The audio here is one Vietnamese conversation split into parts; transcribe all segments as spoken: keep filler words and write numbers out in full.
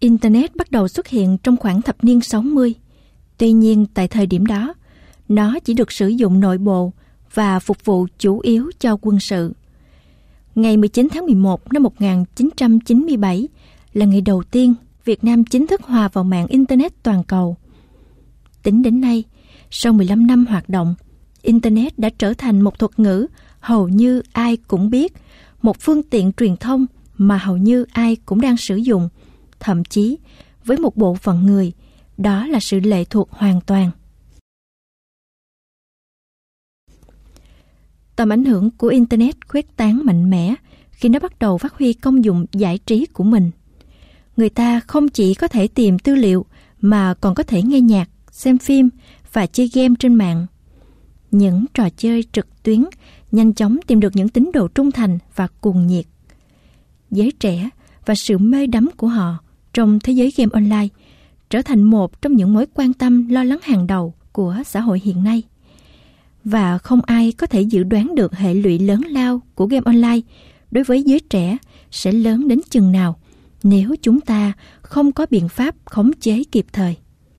Internet bắt đầu xuất hiện trong khoảng thập niên sáu mươi. Tuy nhiên, tại thời điểm đó, nó chỉ được sử dụng nội bộ và phục vụ chủ yếu cho quân sự. Ngày mười chín tháng mười một năm một nghìn chín trăm chín mươi bảy là ngày đầu tiên Việt Nam chính thức hòa vào mạng Internet toàn cầu. Tính đến nay, sau mười lăm năm hoạt động, Internet đã trở thành một thuật ngữ hầu như ai cũng biết, một phương tiện truyền thông mà hầu như ai cũng đang sử dụng, thậm chí với một bộ phận người, đó là sự lệ thuộc hoàn toàn. Tầm ảnh hưởng của Internet khuếch tán mạnh mẽ khi nó bắt đầu phát huy công dụng giải trí của mình. Người ta không chỉ có thể tìm tư liệu mà còn có thể nghe nhạc, xem phim và chơi game trên mạng. Những trò chơi trực tuyến nhanh chóng tìm được những tín đồ trung thành và cuồng nhiệt. Giới trẻ và sự mê đắm của họ trong thế giới game online trở thành một trong những mối quan tâm lo lắng hàng đầu của xã hội hiện nay. Và không ai có thể dự đoán được hệ lụy lớn lao của game online đối với giới trẻ sẽ lớn đến chừng nào nếu chúng ta không có biện pháp khống chế kịp thời.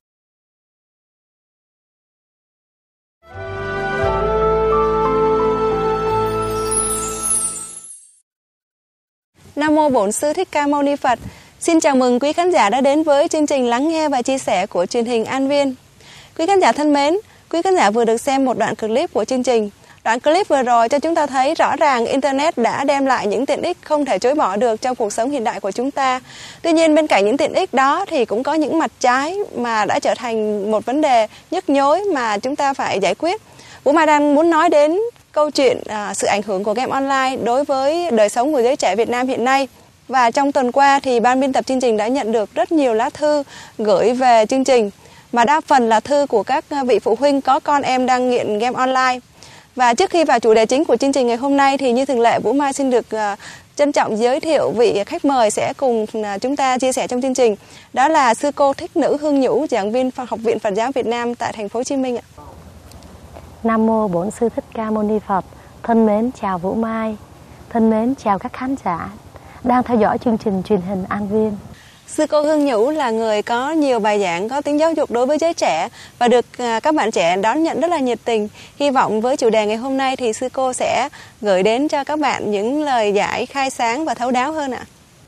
Nam mô Bổn Sư Thích Ca Mâu Ni Phật. Xin chào mừng quý khán giả đã đến với chương trình lắng nghe và chia sẻ của truyền hình An Viên. Quý khán giả thân mến, quý khán giả vừa được xem một đoạn clip của chương trình. Đoạn clip vừa rồi cho chúng ta thấy rõ ràng Internet đã đem lại những tiện ích không thể chối bỏ được trong cuộc sống hiện đại của chúng ta. Tuy nhiên bên cạnh những tiện ích đó thì cũng có những mặt trái mà đã trở thành một vấn đề nhức nhối mà chúng ta phải giải quyết. Vũ Mai đang muốn nói đến câu chuyện à, sự ảnh hưởng của game online đối với đời sống của giới trẻ Việt Nam hiện nay. Và trong tuần qua thì ban biên tập chương trình đã nhận được rất nhiều lá thư gửi về chương trình, mà đa phần là thư của các vị phụ huynh có con em đang nghiện game online. Và trước khi vào chủ đề chính của chương trình ngày hôm nay thì như thường lệ, Vũ Mai xin được uh, trân trọng giới thiệu vị khách mời sẽ cùng uh, chúng ta chia sẻ trong chương trình. Đó là sư cô Thích Nữ Hương Nhũ, giảng viên Học viện Phật giáo Việt Nam tại thành phố Hồ Chí Minh ạ. Nam mô Bổn Sư Thích Ca Mâu Ni Phật. Thân mến chào Vũ Mai. Thân mến chào các khán giả đang theo dõi chương trình truyền hình An Viên. Sư cô Hương Nhũ là người có nhiều bài giảng có tính giáo dục đối với giới trẻ và được các bạn trẻ đón nhận rất là nhiệt tình. Hy vọng với chủ đề ngày hôm nay thì sư cô sẽ gửi đến cho các bạn những lời giải khai sáng và thấu đáo hơn ạ.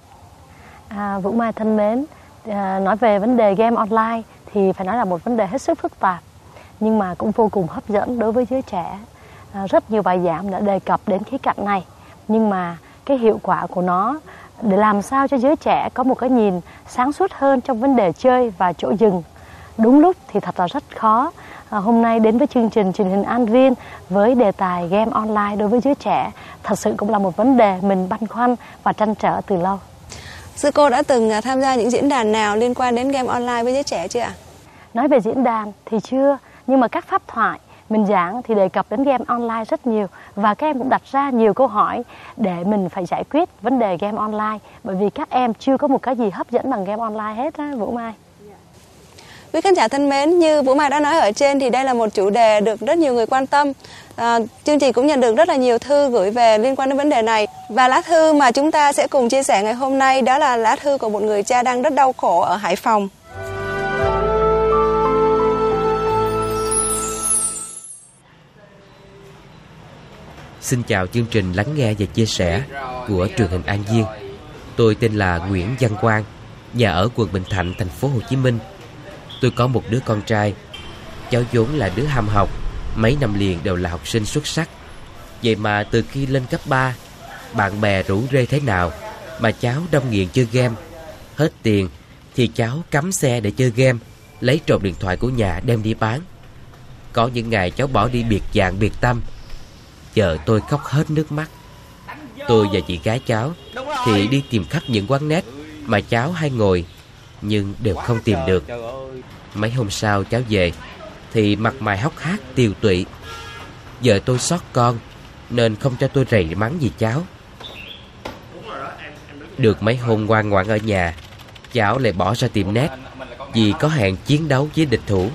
À, Vũ Mai thân mến, à, nói về vấn đề game online thì phải nói là một vấn đề hết sức phức tạp, nhưng mà cũng vô cùng hấp dẫn đối với giới trẻ. À, rất nhiều bài giảng đã đề cập đến khía cạnh này, nhưng mà cái hiệu quả của nó để làm sao cho giới trẻ có một cái nhìn sáng suốt hơn trong vấn đề chơi và chỗ dừng đúng lúc thì thật là rất khó. À, hôm nay đến với chương trình truyền hình An Viên với đề tài game online đối với giới trẻ thật sự cũng là một vấn đề mình băn khoăn và trăn trở từ lâu. Sư cô đã từng tham gia những diễn đàn nào liên quan đến game online với giới trẻ chưa ạ? Nói về diễn đàn thì chưa, nhưng mà các pháp thoại mình giảng thì đề cập đến game online rất nhiều, và các em cũng đặt ra nhiều câu hỏi để mình phải giải quyết vấn đề game online, bởi vì các em chưa có một cái gì hấp dẫn bằng game online hết á, Vũ Mai. Quý khán giả thân mến, như Vũ Mai đã nói ở trên thì đây là một chủ đề được rất nhiều người quan tâm. À, chương trình cũng nhận được rất là nhiều thư gửi về liên quan đến vấn đề này. Và lá thư mà chúng ta sẽ cùng chia sẻ ngày hôm nay đó là lá thư của một người cha đang rất đau khổ ở Hải Phòng. Xin chào chương trình lắng nghe và chia sẻ của truyền hình An Viên. Tôi tên là Nguyễn Văn Quang, nhà ở quận Bình Thạnh, thành phố Hồ Chí Minh. Tôi có một đứa con trai. Cháu vốn là đứa ham học, mấy năm liền đều là học sinh xuất sắc. Vậy mà từ khi lên cấp ba, bạn bè rủ rê thế nào mà cháu đâm nghiện chơi game. Hết tiền thì cháu cắm xe để chơi game, lấy trộm điện thoại của nhà đem đi bán. Có những ngày cháu bỏ đi biệt dạng biệt tâm. Giờ tôi khóc hết nước mắt. Tôi và chị gái cháu thì đi tìm khắp những quán net mà cháu hay ngồi, nhưng đều không tìm được. Mấy hôm sau cháu về thì mặt mày hốc hác tiều tụy. Giờ tôi xót con nên không cho tôi rầy mắng gì cháu. Được mấy hôm ngoan ngoãn ở nhà, cháu lại bỏ ra tiệm net vì có hẹn chiến đấu với địch thủ.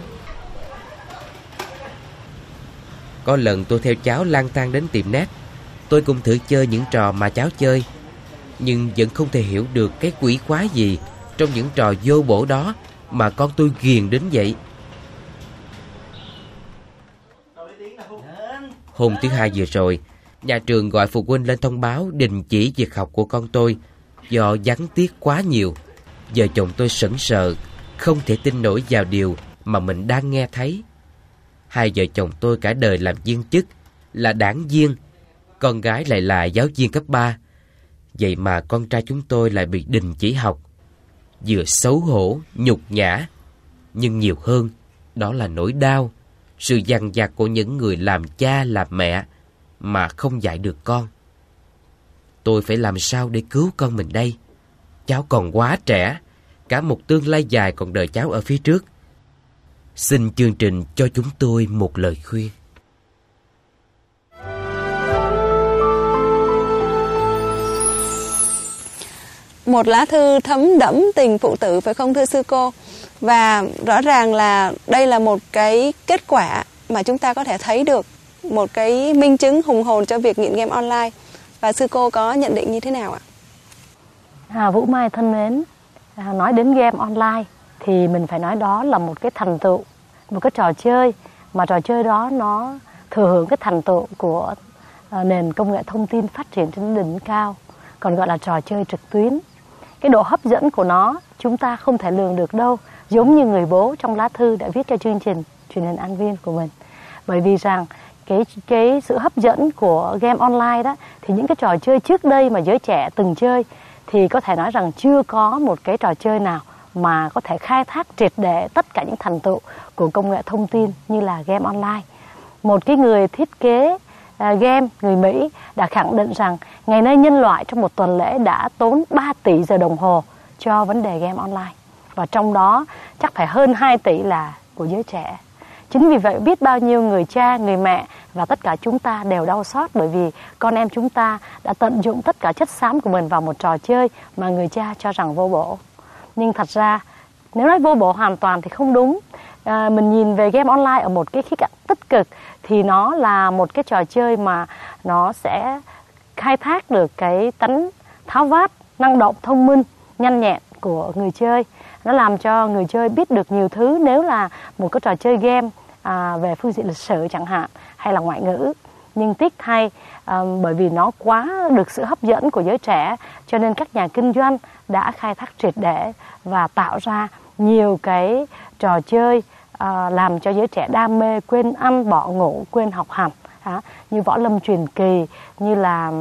Có lần tôi theo cháu lang thang đến tiệm net. Tôi cũng thử chơi những trò mà cháu chơi, nhưng vẫn không thể hiểu được cái quỷ quái gì trong những trò vô bổ đó mà con tôi ghiền đến vậy? Hôm thứ Hai vừa rồi, nhà trường gọi phụ huynh lên thông báo đình chỉ việc học của con tôi do vắng tiết quá nhiều. Vợ chồng tôi sững sờ, không thể tin nổi vào điều mà mình đang nghe thấy. Hai vợ chồng tôi cả đời làm viên chức, là đảng viên, con gái lại là giáo viên cấp ba. Vậy mà con trai chúng tôi lại bị đình chỉ học. Vừa xấu hổ, nhục nhã, nhưng nhiều hơn đó là nỗi đau, sự dằn vặt của những người làm cha làm mẹ mà không dạy được con. Tôi phải làm sao để cứu con mình đây? Cháu còn quá trẻ, cả một tương lai dài còn đợi cháu ở phía trước. Xin chương trình cho chúng tôi một lời khuyên. Một lá thư thấm đẫm tình phụ tử, phải không thưa sư cô? Và rõ ràng là đây là một cái kết quả mà chúng ta có thể thấy được, một cái minh chứng hùng hồn cho việc nghiện game online. Và sư cô có nhận định như thế nào ạ? À, Vũ Mai thân mến, à, nói đến game online thì mình phải nói đó là một cái thành tựu, một cái trò chơi mà trò chơi đó nó thừa hưởng cái thành tựu của à, nền công nghệ thông tin phát triển trên đỉnh cao, còn gọi là trò chơi trực tuyến. Cái độ hấp dẫn của nó chúng ta không thể lường được đâu, giống như người bố trong lá thư đã viết cho chương trình truyền hình An Viên của mình. Bởi vì rằng cái cái sự hấp dẫn của game online đó thì những cái trò chơi trước đây mà giới trẻ từng chơi thì có thể nói rằng chưa có một cái trò chơi nào mà có thể khai thác triệt để tất cả những thành tựu của công nghệ thông tin như là game online. Một cái người thiết kế uh, game người Mỹ đã khẳng định rằng ngày nay nhân loại trong một tuần lễ đã tốn ba tỷ giờ đồng hồ cho vấn đề game online. Và trong đó chắc phải hơn hai tỷ là của giới trẻ. Chính vì vậy biết bao nhiêu người cha, người mẹ và tất cả chúng ta đều đau xót bởi vì con em chúng ta đã tận dụng tất cả chất xám của mình vào một trò chơi mà người cha cho rằng vô bổ. Nhưng thật ra nếu nói vô bổ hoàn toàn thì không đúng. À, mình nhìn về game online ở một cái khía cạnh tích cực thì nó là một cái trò chơi mà nó sẽ khai thác được cái tánh tháo vát, năng động, thông minh, nhanh nhẹn của người chơi. Nó làm cho người chơi biết được nhiều thứ nếu là một cái trò chơi game à, về phương diện lịch sử chẳng hạn hay là ngoại ngữ. Nhưng tiếc thay à, bởi vì nó quá được sự hấp dẫn của giới trẻ cho nên các nhà kinh doanh đã khai thác triệt để và tạo ra nhiều cái trò chơi à, làm cho giới trẻ đam mê, quên ăn, bỏ ngủ, quên học hành. À, như Võ Lâm Truyền Kỳ, như là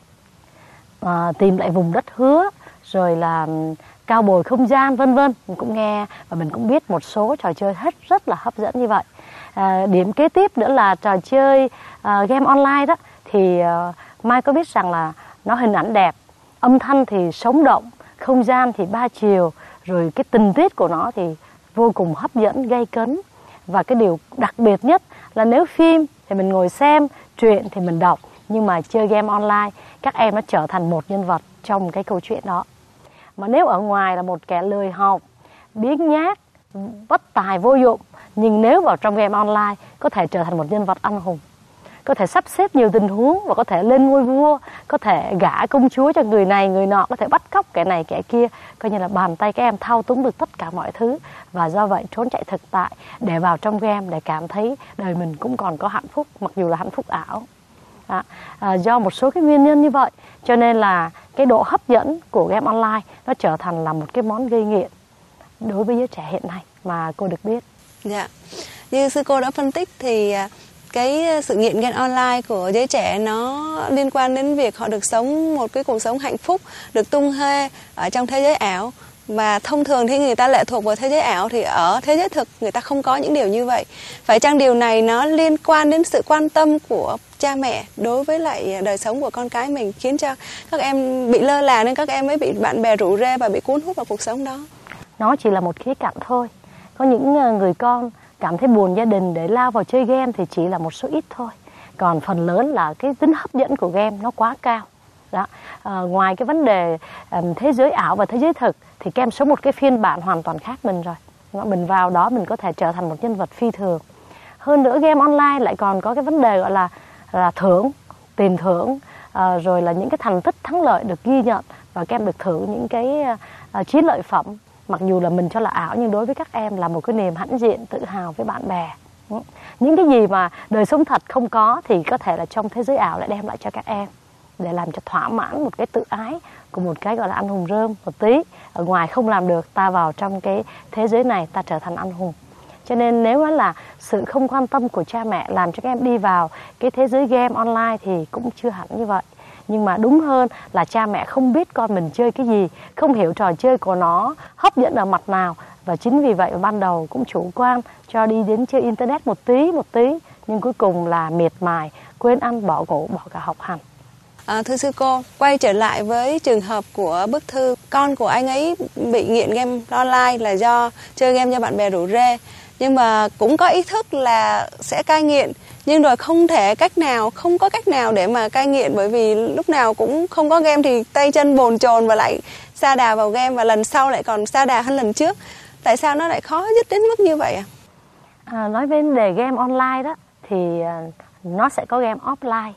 à, Tìm Lại Vùng Đất Hứa, rồi là Cao Bồi Không Gian, vân vân. Mình cũng nghe và mình cũng biết một số trò chơi hết rất là hấp dẫn như vậy. À, điểm kế tiếp nữa là trò chơi à, game online đó thì à, Mai có biết rằng là nó hình ảnh đẹp, âm thanh thì sống động, không gian thì ba chiều, rồi cái tình tiết của nó thì vô cùng hấp dẫn, gay cấn. Và cái điều đặc biệt nhất là nếu phim thì mình ngồi xem, truyện thì mình đọc, nhưng mà chơi game online các em nó trở thành một nhân vật trong cái câu chuyện đó. Mà nếu ở ngoài là một kẻ lười học, biếng nhác, bất tài vô dụng, nhưng nếu vào trong game online có thể trở thành một nhân vật anh hùng, có thể sắp xếp nhiều tình huống và có thể lên ngôi vua, có thể gả công chúa cho người này người nọ, có thể bắt cóc kẻ này kẻ kia, coi như là bàn tay các em thao túng được tất cả mọi thứ. Và do vậy trốn chạy thực tại để vào trong game để cảm thấy đời mình cũng còn có hạnh phúc, mặc dù là hạnh phúc ảo. À, à, do một số cái nguyên nhân như vậy cho nên là cái độ hấp dẫn của game online nó trở thành là một cái món gây nghiện đối với giới trẻ hiện nay mà cô được biết. Dạ, như sư cô đã phân tích thì cái sự nghiện game online của giới trẻ nó liên quan đến việc họ được sống một cái cuộc sống hạnh phúc, được tung hê ở trong thế giới ảo. Và thông thường thì người ta lệ thuộc vào thế giới ảo thì ở thế giới thực người ta không có những điều như vậy. Phải chăng điều này nó liên quan đến sự quan tâm của cha mẹ đối với lại đời sống của con cái mình, khiến cho các em bị lơ là nên các em mới bị bạn bè rủ rê và bị cuốn hút vào cuộc sống đó? Nó chỉ là một khía cạnh thôi. Có những người con cảm thấy buồn gia đình để lao vào chơi game thì chỉ là một số ít thôi. Còn phần lớn là cái tính hấp dẫn của game nó quá cao. Đó. À, ngoài cái vấn đề um, thế giới ảo và thế giới thực thì các em sống một cái phiên bản hoàn toàn khác mình rồi. Mình vào đó mình có thể trở thành một nhân vật phi thường. Hơn nữa game online lại còn có cái vấn đề gọi là, là thưởng, tiền thưởng, à, rồi là những cái thành tích thắng lợi được ghi nhận và các em được thử những cái uh, chiến lợi phẩm mặc dù là mình cho là ảo nhưng đối với các em là một cái niềm hãnh diện, tự hào với bạn bè. Những cái gì mà đời sống thật không có thì có thể là trong thế giới ảo lại đem lại cho các em, để làm cho thỏa mãn một cái tự ái của một cái gọi là anh hùng rơm một tí. Ở ngoài không làm được, ta vào trong cái thế giới này ta trở thành anh hùng. Cho nên nếu là sự không quan tâm của cha mẹ làm cho các em đi vào cái thế giới game online thì cũng chưa hẳn như vậy. Nhưng mà đúng hơn là cha mẹ không biết con mình chơi cái gì, không hiểu trò chơi của nó hấp dẫn ở mặt nào. Và chính vì vậy ban đầu cũng chủ quan cho đi đến chơi internet một tí một tí, nhưng cuối cùng là miệt mài, quên ăn bỏ ngủ, bỏ cả học hành. À, thưa sư cô, quay trở lại với trường hợp của bức thư, con của anh ấy bị nghiện game online là do chơi game cho bạn bè rủ rê, nhưng mà cũng có ý thức là sẽ cai nghiện, nhưng rồi không thể cách nào, không có cách nào để mà cai nghiện, bởi vì lúc nào cũng không có game thì tay chân bồn chồn và lại sa đà vào game, và lần sau lại còn sa đà hơn lần trước. Tại sao nó lại khó dứt đến mức như vậy ạ? À, nói về vấn đề game online đó thì nó sẽ có game offline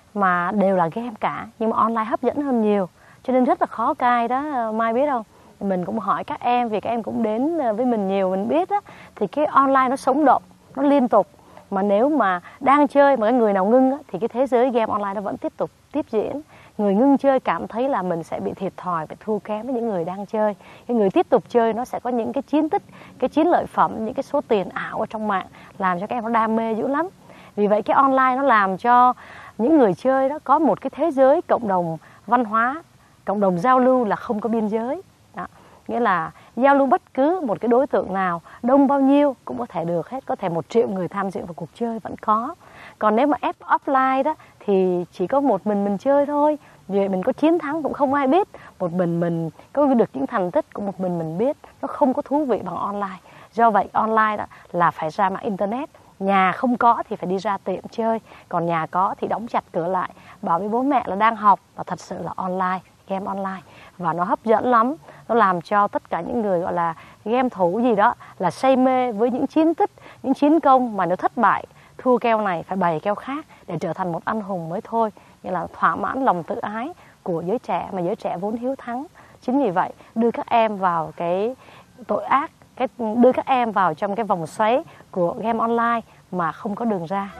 mà đều là game cả, nhưng mà online hấp dẫn hơn nhiều, cho nên rất là khó cai đó Mai biết không? Mình cũng hỏi các em, vì các em cũng đến với mình nhiều, mình biết đó, thì cái online nó sống động, nó liên tục, mà nếu mà đang chơi mà cái người nào ngưng á, thì cái thế giới game online nó vẫn tiếp tục tiếp diễn. Người ngưng chơi cảm thấy là mình sẽ bị thiệt thòi, bị thua kém với những người đang chơi. Cái người tiếp tục chơi nó sẽ có những cái chiến tích, cái chiến lợi phẩm, những cái số tiền ảo ở trong mạng, làm cho các em nó đam mê dữ lắm. Vì vậy cái online nó làm cho những người chơi đó có một cái thế giới cộng đồng văn hóa, cộng đồng giao lưu là không có biên giới. Đó. Nghĩa là giao lưu bất cứ một cái đối tượng nào, đông bao nhiêu cũng có thể được hết, có thể một triệu người tham dự vào cuộc chơi vẫn có. Còn nếu mà ép offline đó thì chỉ có một mình mình chơi thôi, vì vậy mình có chiến thắng cũng không ai biết, một mình mình có được những thành tích cũng một mình mình biết, nó không có thú vị bằng online. Do vậy online đó là phải ra mạng internet, nhà không có thì phải đi ra tiệm chơi, còn nhà có thì đóng chặt cửa lại, bảo với bố mẹ là đang học, và thật sự là online, game online, và nó hấp dẫn lắm. Nó làm cho tất cả những người gọi là game thủ gì đó là say mê với những chiến tích, những chiến công mà nếu thất bại, thua keo này phải bày keo khác để trở thành một anh hùng mới thôi. Như là thỏa mãn lòng tự ái của giới trẻ, mà giới trẻ vốn hiếu thắng. Chính vì vậy đưa các em vào cái tội ác, cái đưa các em vào trong cái vòng xoáy của game online mà không có đường ra.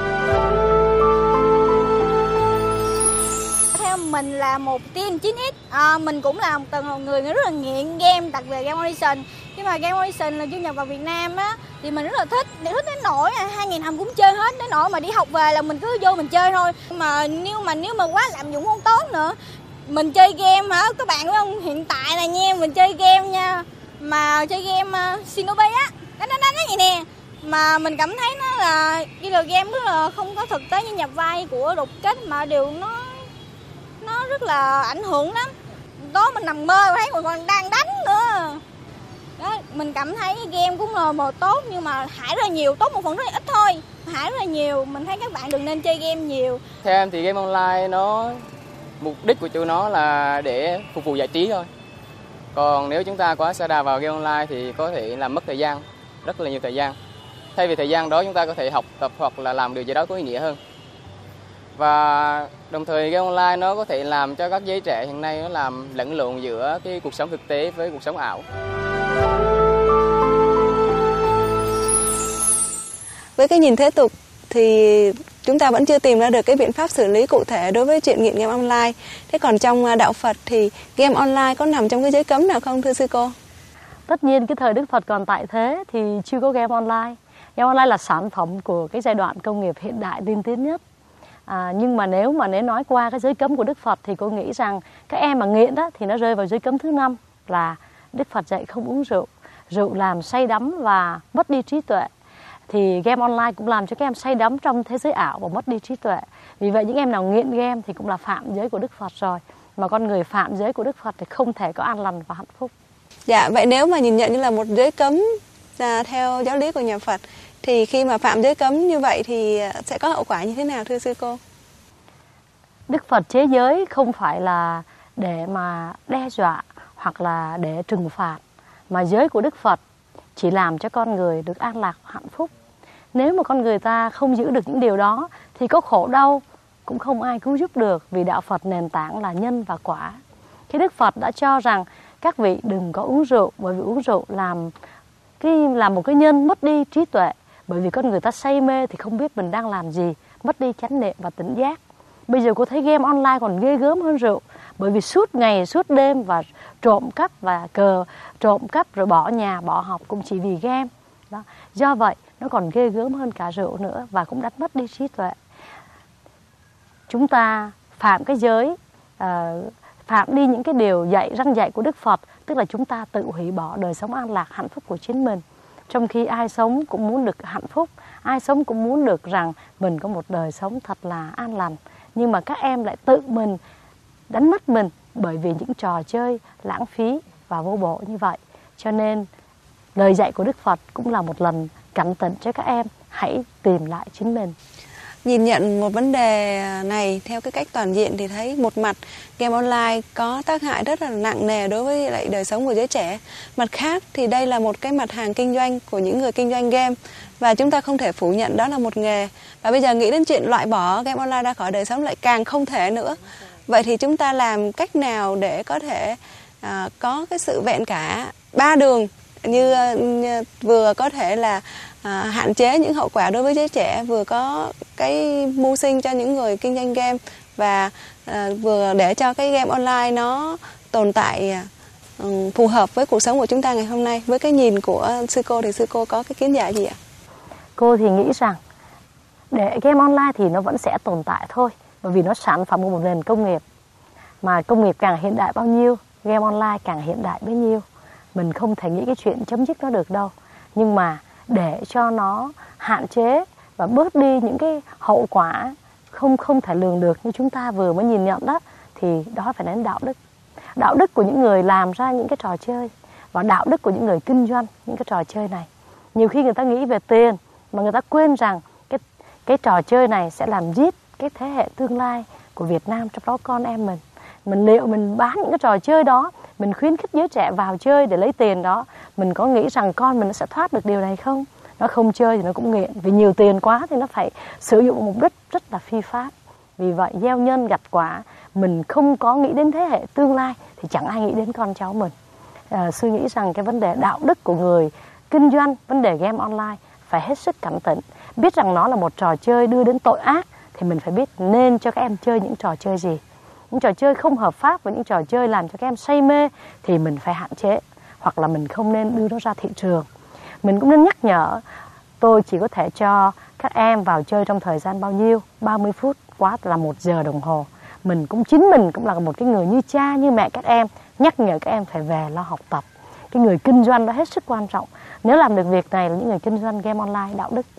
Theo mình là một team chín x, à, mình cũng là một từng người rất là nghiện game, đặc biệt Game Audition. Nhưng mà Game Audition là du nhập vào Việt Nam á, thì mình rất là thích, để thích đến nỗi hai nghìn năm cũng chơi hết, đến nỗi mà đi học về là mình cứ vô mình chơi thôi. Mà nếu mà nếu mà quá lạm dụng không tốt nữa, mình chơi game hả các bạn biết không? Hiện tại là nha, mình chơi game nha, mà chơi game uh, Shinobi á, đánh đánh đánh vậy nè, mà mình cảm thấy nó là như là game rất là không có thực tế như nhập vai của đột kích, mà điều nó nó rất là ảnh hưởng lắm. Đó mình nằm mơ thấy mình còn đang đánh nữa. Đó, mình cảm thấy game cũng là một tốt, nhưng mà hại rất là nhiều, tốt một phần rất là ít thôi, hại rất là nhiều. Mình thấy các bạn đừng nên chơi game nhiều. Theo em thì game online nó mục đích của tụi nó là để phục vụ giải trí thôi. Còn nếu chúng ta quá sa đà vào game online thì có thể làm mất thời gian, rất là nhiều thời gian. Thay vì thời gian đó chúng ta có thể học tập hoặc là làm điều gì đó có ý nghĩa hơn. Và đồng thời game online nó có thể làm cho các giới trẻ hiện nay nó làm lẫn lộn giữa cái cuộc sống thực tế với cuộc sống ảo. Với cái nhìn thế tục thì chúng ta vẫn chưa tìm ra được cái biện pháp xử lý cụ thể đối với chuyện nghiện game online. Thế còn trong đạo Phật thì game online có nằm trong cái giới cấm nào không thưa sư cô? Tất nhiên cái thời Đức Phật còn tại thế thì chưa có game online. Game online là sản phẩm của cái giai đoạn công nghiệp hiện đại tiên tiến nhất. À, nhưng mà nếu mà nếu nói qua cái giới cấm của Đức Phật thì cô nghĩ rằng các em mà nghiện đó thì nó rơi vào giới cấm thứ năm, là Đức Phật dạy không uống rượu. Rượu làm say đắm và mất đi trí tuệ. Thì game online cũng làm cho các em say đắm trong thế giới ảo và mất đi trí tuệ. Vì vậy những em nào nghiện game thì cũng là phạm giới của Đức Phật rồi. Mà con người phạm giới của Đức Phật thì không thể có an lành và hạnh phúc. Dạ, vậy nếu mà nhìn nhận như là một giới cấm à, theo giáo lý của nhà Phật, thì khi mà phạm giới cấm như vậy thì sẽ có hậu quả như thế nào thưa sư cô? Đức Phật chế giới không phải là để mà đe dọa hoặc là để trừng phạt, mà giới của Đức Phật chỉ làm cho con người được an lạc và hạnh phúc. Nếu mà con người ta không giữ được những điều đó thì có khổ đau cũng không ai cứu giúp được, vì đạo Phật nền tảng là nhân và quả. Khi Đức Phật đã cho rằng các vị đừng có uống rượu, bởi vì uống rượu làm cái làm một cái nhân mất đi trí tuệ, bởi vì con người ta say mê thì không biết mình đang làm gì, mất đi chánh niệm và tỉnh giác. Bây giờ cô thấy game online còn ghê gớm hơn rượu, bởi vì suốt ngày suốt đêm và trộm cắp và cờ trộm cắp rồi bỏ nhà bỏ học cũng chỉ vì game đó. Do vậy nó còn ghê gớm hơn cả rượu nữa và cũng đánh mất đi trí tuệ. Chúng ta phạm cái giới, uh, phạm đi những cái điều dạy răn dạy của Đức Phật, tức là chúng ta tự hủy bỏ đời sống an lạc hạnh phúc của chính mình. Trong khi ai sống cũng muốn được hạnh phúc, ai sống cũng muốn được rằng mình có một đời sống thật là an lành. Nhưng mà các em lại tự mình đánh mất mình bởi vì những trò chơi lãng phí và vô bổ như vậy. Cho nên lời dạy của Đức Phật cũng là một lần cảnh tỉnh cho các em hãy tìm lại chính mình. Nhìn nhận một vấn đề này theo cái cách toàn diện thì thấy một mặt game online có tác hại rất là nặng nề đối với lại đời sống của giới trẻ. Mặt khác thì đây là một cái mặt hàng kinh doanh của những người kinh doanh game và chúng ta không thể phủ nhận đó là một nghề. Và bây giờ nghĩ đến chuyện loại bỏ game online ra khỏi đời sống lại càng không thể nữa. Vậy thì chúng ta làm cách nào để có thể à, có cái sự vẹn cả ba đường như, như vừa có thể là à, hạn chế những hậu quả đối với giới trẻ, vừa có cái mưu sinh cho những người kinh doanh game và à, vừa để cho cái game online nó tồn tại à, phù hợp với cuộc sống của chúng ta ngày hôm nay. Với cái nhìn của sư cô thì sư cô có cái kiến giải gì ạ? Cô thì nghĩ rằng để game online thì nó vẫn sẽ tồn tại thôi, bởi vì nó sản phẩm của một nền công nghiệp, mà công nghiệp càng hiện đại bao nhiêu, game online càng hiện đại bấy nhiêu. Mình không thể nghĩ cái chuyện chấm dứt nó được đâu. Nhưng mà để cho nó hạn chế và bớt đi những cái hậu quả không không thể lường được như chúng ta vừa mới nhìn nhận đó, thì đó phải đến đạo đức. Đạo đức của những người làm ra những cái trò chơi và đạo đức của những người kinh doanh những cái trò chơi này. Nhiều khi người ta nghĩ về tiền mà người ta quên rằng cái, cái trò chơi này sẽ làm giết cái thế hệ tương lai của Việt Nam, trong đó con em mình. Mình liệu mình bán những cái trò chơi đó, mình khuyến khích giới trẻ vào chơi để lấy tiền đó, mình có nghĩ rằng con mình nó sẽ thoát được điều này không? Nó không chơi thì nó cũng nghiện, vì nhiều tiền quá thì nó phải sử dụng mục đích rất là phi pháp. Vì vậy gieo nhân gặt quả, mình không có nghĩ đến thế hệ tương lai thì chẳng ai nghĩ đến con cháu mình. À, sư nghĩ rằng cái vấn đề đạo đức của người kinh doanh, vấn đề game online phải hết sức cảnh tỉnh. Biết rằng nó là một trò chơi đưa đến tội ác thì mình phải biết nên cho các em chơi những trò chơi gì. Những trò chơi không hợp pháp và những trò chơi làm cho các em say mê thì mình phải hạn chế, hoặc là mình không nên đưa nó ra thị trường. Mình cũng nên nhắc nhở, tôi chỉ có thể cho các em vào chơi trong thời gian bao nhiêu, ba mươi phút, quá là một giờ đồng hồ. Mình cũng chính mình cũng là một cái người như cha, như mẹ các em, nhắc nhở các em phải về lo học tập. Cái người kinh doanh đó hết sức quan trọng. Nếu làm được việc này là những người kinh doanh game online đạo đức.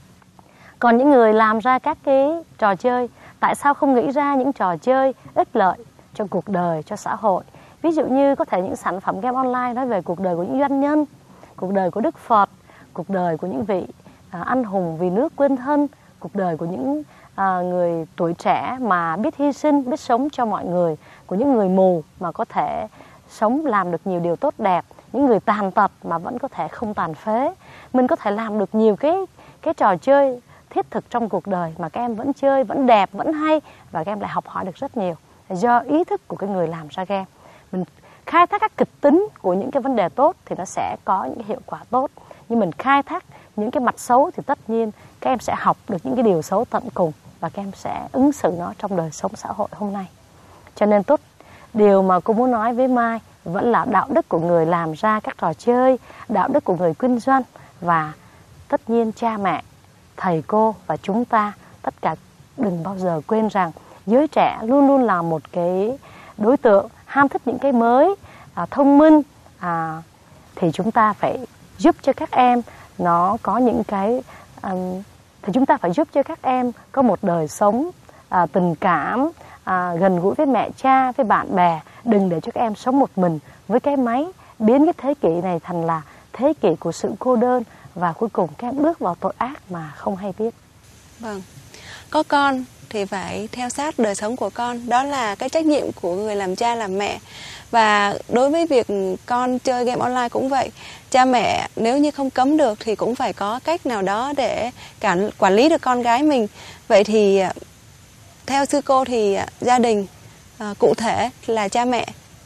Còn những người làm ra các cái trò chơi, tại sao không nghĩ ra những trò chơi ích lợi cho cuộc đời, cho xã hội? Ví dụ như có thể những sản phẩm game online nói về cuộc đời của những doanh nhân, cuộc đời của Đức Phật, cuộc đời của những vị à, anh hùng vì nước quên thân, cuộc đời của những à, người tuổi trẻ mà biết hy sinh, biết sống cho mọi người, của những người mù mà có thể sống làm được nhiều điều tốt đẹp, những người tàn tật mà vẫn có thể không tàn phế. Mình có thể làm được nhiều cái, cái trò chơi thiết thực trong cuộc đời mà các em vẫn chơi, vẫn đẹp, vẫn hay và các em lại học hỏi được rất nhiều. Do ý thức của cái người làm ra game. Mình khai thác các kịch tính của những cái vấn đề tốt thì nó sẽ có những cái hiệu quả tốt. Nhưng mình khai thác những cái mặt xấu thì tất nhiên các em sẽ học được những cái điều xấu tận cùng và các em sẽ ứng xử nó trong đời sống xã hội hôm nay. Cho nên tốt, điều mà cô muốn nói với Mai vẫn là đạo đức của người làm ra các trò chơi, đạo đức của người kinh doanh và tất nhiên cha mẹ, thầy cô và chúng ta tất cả đừng bao giờ quên rằng giới trẻ luôn luôn là một cái đối tượng ham thích những cái mới, à, thông minh, à, thì chúng ta phải giúp cho các em nó có những cái à, thì chúng ta phải giúp cho các em có một đời sống à, tình cảm, à, gần gũi với mẹ cha, với bạn bè. Đừng để cho các em sống một mình với cái máy, biến cái thế kỷ này thành là thế kỷ của sự cô đơn và cuối cùng các em bước vào tội ác mà không hay biết. Vâng, có con thì phải theo sát đời sống của con, đó là cái trách nhiệm của người làm cha làm mẹ. Và đối với việc con chơi game online cũng vậy, cha mẹ nếu như không cấm được thì cũng phải có cách nào đó để quản, quản lý được con gái mình. Vậy thì theo sư cô thì gia đình à, cụ thể là cha mẹ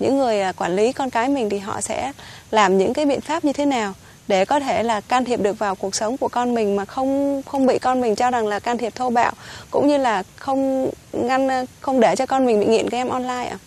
những người quản lý con cái mình thì họ sẽ làm những cái biện pháp như thế nào để có thể là can thiệp được vào cuộc sống của con mình mà không không bị con mình cho rằng là can thiệp thô bạo, cũng như là không ngăn không để cho con mình bị nghiện game online ạ?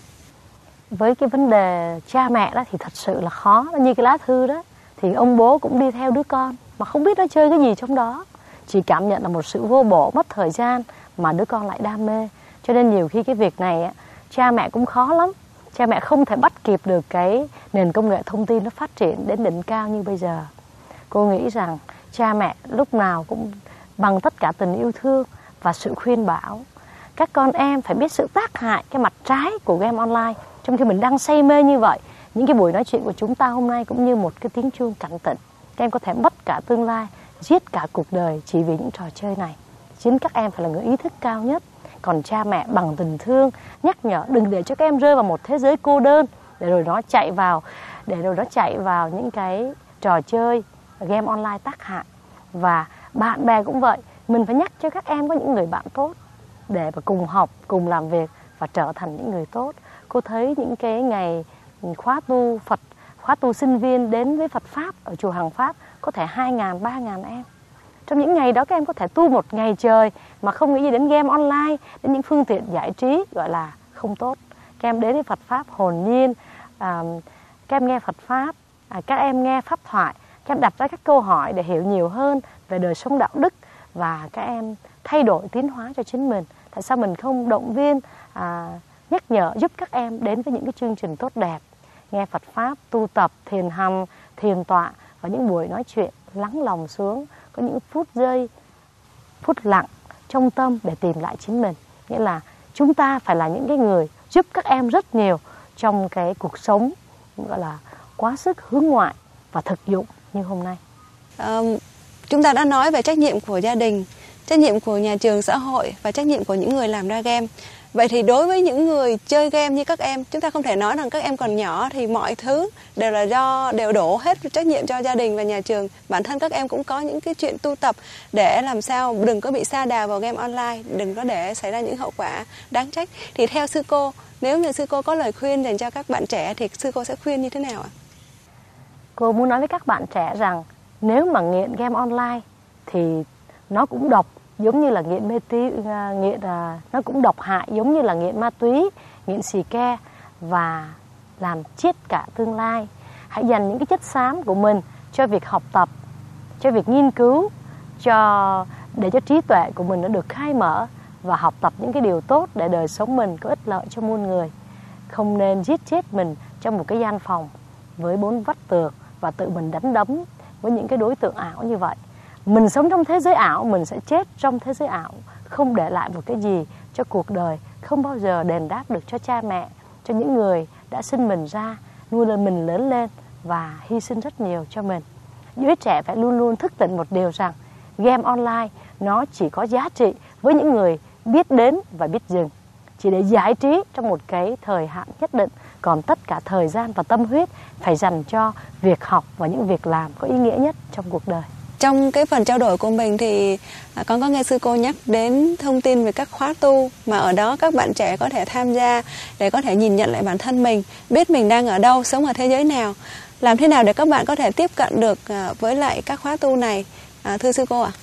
Với cái vấn đề cha mẹ đó thì thật sự là khó. Như cái lá thư đó thì ông bố cũng đi theo đứa con mà không biết nó chơi cái gì trong đó, chỉ cảm nhận là một sự vô bổ, mất thời gian mà đứa con lại đam mê. Cho nên nhiều khi cái việc này cha mẹ cũng khó lắm. Cha mẹ không thể bắt kịp được cái nền công nghệ thông tin nó phát triển đến đỉnh cao như bây giờ. Cô nghĩ rằng cha mẹ lúc nào cũng bằng tất cả tình yêu thương và sự khuyên bảo các con em phải biết sự tác hại, cái mặt trái của game online. Trong khi mình đang say mê như vậy, những cái buổi nói chuyện của chúng ta hôm nay cũng như một cái tiếng chuông cảnh tỉnh. Các em có thể mất cả tương lai, giết cả cuộc đời chỉ vì những trò chơi này. Chính các em phải là người ý thức cao nhất. Còn cha mẹ bằng tình thương nhắc nhở đừng để cho các em rơi vào một thế giới cô đơn, để rồi nó chạy vào để rồi nó chạy vào những cái trò chơi game online tác hại. Và bạn bè cũng vậy, mình phải nhắc cho các em có những người bạn tốt để mà cùng học, cùng làm việc và trở thành những người tốt. Cô thấy những cái ngày khóa tu Phật, khóa tu sinh viên đến với Phật Pháp ở chùa Hằng Pháp có thể hai ngàn, ba ngàn em. Trong những ngày đó các em có thể tu một ngày trời mà không nghĩ gì đến game online, đến những phương tiện giải trí gọi là không tốt. Các em đến với Phật Pháp hồn nhiên, à, các em nghe Phật Pháp, à, các em nghe Pháp thoại, các em đặt ra các câu hỏi để hiểu nhiều hơn về đời sống đạo đức và các em thay đổi tiến hóa cho chính mình. Tại sao mình không động viên, à, nhắc nhở giúp các em đến với những cái chương trình tốt đẹp, nghe Phật Pháp, tu tập, thiền hành, thiền tọa và những buổi nói chuyện lắng lòng xuống, có những phút giây, phút lặng trong tâm để tìm lại chính mình. Nghĩa là chúng ta phải là những cái người giúp các em rất nhiều trong cái cuộc sống gọi là quá sức hướng ngoại và thực dụng như hôm nay. À, chúng ta đã nói về trách nhiệm của gia đình, trách nhiệm của nhà trường, xã hội và trách nhiệm của những người làm ra game. Vậy thì đối với những người chơi game như các em, chúng ta không thể nói rằng các em còn nhỏ thì mọi thứ đều là do đều đổ hết trách nhiệm cho gia đình và nhà trường. Bản thân các em cũng có những cái chuyện tu tập để làm sao đừng có bị sa đà vào game online, đừng có để xảy ra những hậu quả đáng trách. Thì theo sư cô, nếu như sư cô có lời khuyên dành cho các bạn trẻ thì sư cô sẽ khuyên như thế nào ạ? Cô muốn nói với các bạn trẻ rằng nếu mà nghiện game online thì nó cũng độc, giống như là nghiện mê tí, nghiện à, nó cũng độc hại giống như là nghiện ma túy, nghiện xì ke và làm chết cả tương lai. Hãy dành những cái chất xám của mình cho việc học tập, cho việc nghiên cứu, cho để cho trí tuệ của mình nó được khai mở và học tập những cái điều tốt để đời sống mình có ích lợi cho muôn người. Không nên giết chết mình trong một cái gian phòng với bốn vách tường và tự mình đánh đấm với những cái đối tượng ảo như vậy. Mình sống trong thế giới ảo, mình sẽ chết trong thế giới ảo, không để lại một cái gì cho cuộc đời, không bao giờ đền đáp được cho cha mẹ, cho những người đã sinh mình ra, nuôi lên mình lớn lên và hy sinh rất nhiều cho mình. Giới trẻ phải luôn luôn thức tỉnh một điều rằng game online nó chỉ có giá trị với những người biết đến và biết dừng, chỉ để giải trí trong một cái thời hạn nhất định, còn tất cả thời gian và tâm huyết phải dành cho việc học và những việc làm có ý nghĩa nhất trong cuộc đời. Trong cái phần trao đổi của mình thì con có nghe sư cô nhắc đến thông tin về các khóa tu mà ở đó các bạn trẻ có thể tham gia để có thể nhìn nhận lại bản thân mình, biết mình đang ở đâu, sống ở thế giới nào. Làm thế nào để các bạn có thể tiếp cận được với lại các khóa tu này, à, thưa sư cô ạ? À?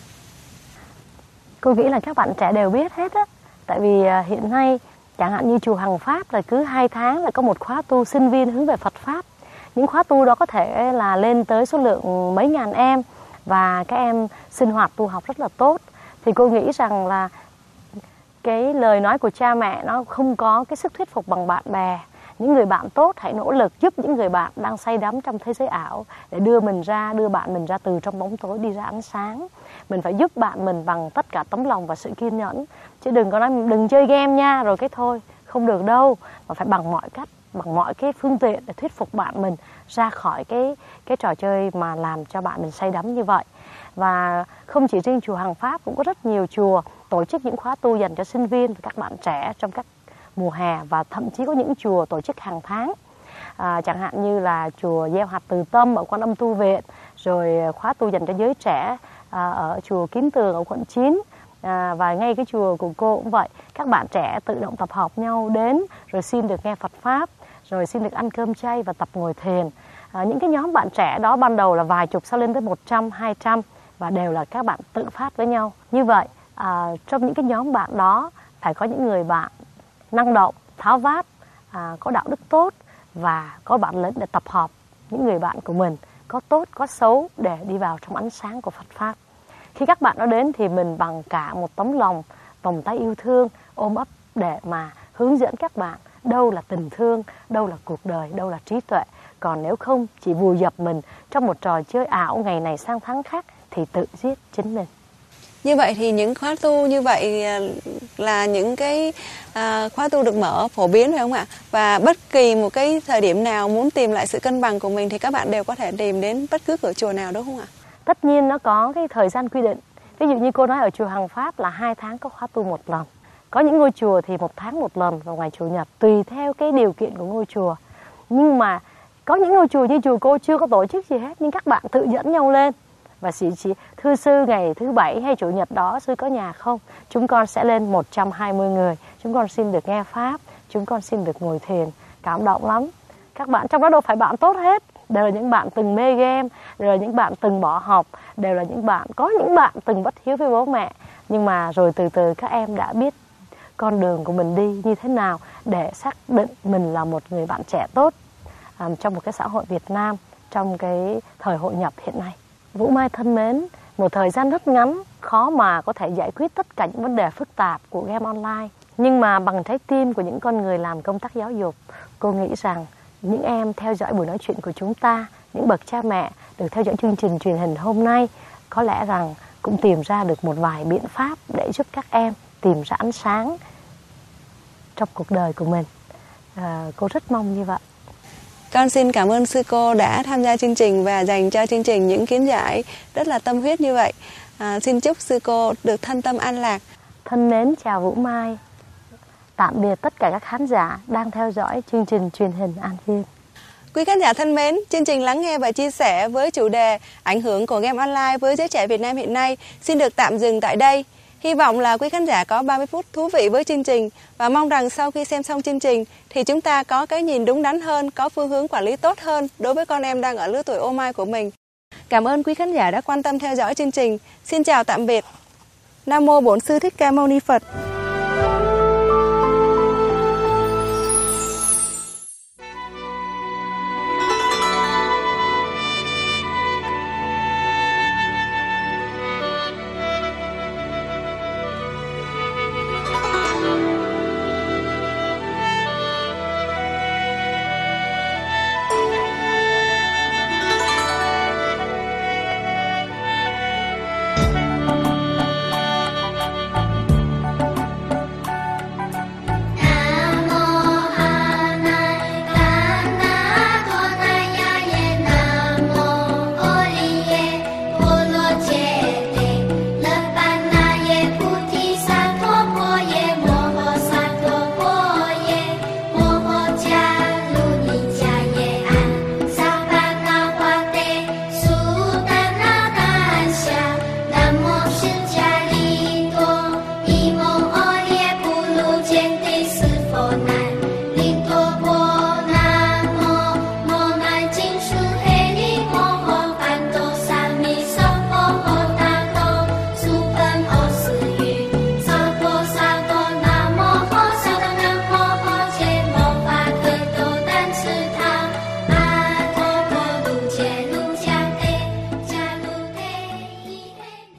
Cô nghĩ là các bạn trẻ đều biết hết á. Tại vì hiện nay chẳng hạn như chùa Hằng Pháp là cứ hai tháng là có một khóa tu sinh viên hướng về Phật Pháp. Những khóa tu đó có thể là lên tới số lượng mấy ngàn em và các em sinh hoạt tu học rất là tốt. Thì cô nghĩ rằng là cái lời nói của cha mẹ nó không có cái sức thuyết phục bằng bạn bè. Những người bạn tốt hãy nỗ lực giúp những người bạn đang say đắm trong thế giới ảo để đưa mình ra, đưa bạn mình ra từ trong bóng tối đi ra ánh sáng. Mình phải giúp bạn mình bằng tất cả tấm lòng và sự kiên nhẫn. Chứ đừng có nói đừng chơi game nha rồi cái thôi, không được đâu. Mà phải bằng mọi cách, bằng mọi cái phương tiện để thuyết phục bạn mình ra khỏi cái, cái trò chơi mà làm cho bạn mình say đắm như vậy. Và không chỉ riêng chùa Hằng Pháp, cũng có rất nhiều chùa tổ chức những khóa tu dành cho sinh viên và các bạn trẻ trong các mùa hè, và thậm chí có những chùa tổ chức hàng tháng. À, chẳng hạn như là chùa Gieo Hạt Từ Tâm ở Quan Âm Tu Viện, rồi khóa tu dành cho giới trẻ à, ở chùa Kiến Tường ở quận chín. À, và ngay cái chùa của cô cũng vậy, các bạn trẻ tự động tập hợp nhau đến rồi xin được nghe Phật Pháp, rồi xin được ăn cơm chay và tập ngồi thiền. À, những cái nhóm bạn trẻ đó ban đầu là vài chục, sau lên tới một trăm, hai trăm và đều là các bạn tự phát với nhau. Như vậy, à, trong những cái nhóm bạn đó phải có những người bạn năng động, tháo vát, à, có đạo đức tốt và có bản lĩnh để tập hợp những người bạn của mình, có tốt, có xấu để đi vào trong ánh sáng của Phật Pháp. Khi các bạn đó đến thì mình bằng cả một tấm lòng, vòng tay yêu thương, ôm ấp để mà hướng dẫn các bạn đâu là tình thương, đâu là cuộc đời, đâu là trí tuệ. Còn nếu không, chỉ vùi dập mình trong một trò chơi ảo ngày này sang tháng khác thì tự giết chính mình. Như vậy thì những khóa tu như vậy là những cái à, khóa tu được mở phổ biến phải không ạ? Và bất kỳ một cái thời điểm nào muốn tìm lại sự cân bằng của mình thì các bạn đều có thể tìm đến bất cứ cửa chùa nào đúng không ạ? Tất nhiên nó có cái thời gian quy định. Ví dụ như cô nói ở chùa Hằng Pháp là hai tháng có khóa tu một lần. Có những ngôi chùa thì một tháng một lần vào ngày Chủ nhật, tùy theo cái điều kiện của ngôi chùa. Nhưng mà có những ngôi chùa như chùa cô chưa có tổ chức gì hết, nhưng các bạn tự dẫn nhau lên. Và chỉ, chỉ thưa sư ngày thứ bảy hay Chủ nhật đó sư có nhà không? Chúng con sẽ lên một trăm hai mươi người. Chúng con xin được nghe Pháp, chúng con xin được ngồi thiền. Cảm động lắm. Các bạn trong đó đâu phải bạn tốt hết. Đều là những bạn từng mê game, đều là những bạn từng bỏ học, đều là những bạn, có những bạn từng bất hiếu với bố mẹ. Nhưng mà rồi từ từ các em đã biết con đường của mình đi như thế nào để xác định mình là một người bạn trẻ tốt à, trong một cái xã hội Việt Nam, trong cái thời hội nhập hiện nay. Vũ Mai thân mến, một thời gian rất ngắn, khó mà có thể giải quyết tất cả những vấn đề phức tạp của game online. Nhưng mà bằng trái tim của những con người làm công tác giáo dục, cô nghĩ rằng những em theo dõi buổi nói chuyện của chúng ta, những bậc cha mẹ được theo dõi chương trình truyền hình hôm nay, có lẽ rằng cũng tìm ra được một vài biện pháp để giúp các em tìm ra ánh sáng trong cuộc đời của mình. À, cô rất mong như vậy. Con xin cảm ơn sư cô đã tham gia chương trình và dành cho chương trình những kiến giải rất là tâm huyết như vậy. À, xin chúc sư cô được thân tâm an lạc. Thân mến chào Vũ Mai. Tạm biệt tất cả các khán giả đang theo dõi chương trình truyền hình An Viên. Quý khán giả thân mến, chương trình lắng nghe và chia sẻ với chủ đề ảnh hưởng của game online với giới trẻ Việt Nam hiện nay xin được tạm dừng tại đây. Hy vọng là quý khán giả có ba mươi phút thú vị với chương trình và mong rằng sau khi xem xong chương trình thì chúng ta có cái nhìn đúng đắn hơn, có phương hướng quản lý tốt hơn đối với con em đang ở lứa tuổi ô mai của mình. Cảm ơn quý khán giả đã quan tâm theo dõi chương trình. Xin chào tạm biệt. Nam mô Bổn Sư Thích Ca Mâu Ni Phật.